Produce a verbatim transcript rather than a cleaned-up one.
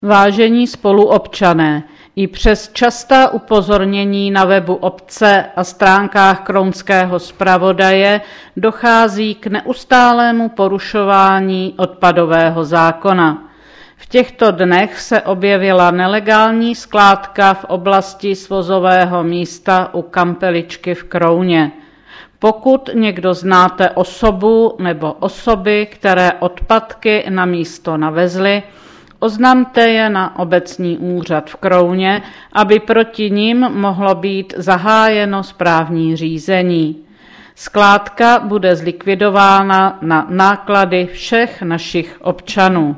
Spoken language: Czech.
Vážení spoluobčané, i přes častá upozornění na webu obce a stránkách Krounského zpravodaje dochází k neustálému porušování odpadového zákona. V těchto dnech se objevila nelegální skládka v oblasti svozového místa u Kampeličky v Krouně. Pokud někdo znáte osobu nebo osoby, které odpadky na místo navezly, oznamte je na obecní úřad v Krouně, aby proti nim mohlo být zahájeno správní řízení. Skládka bude zlikvidována na náklady všech našich občanů.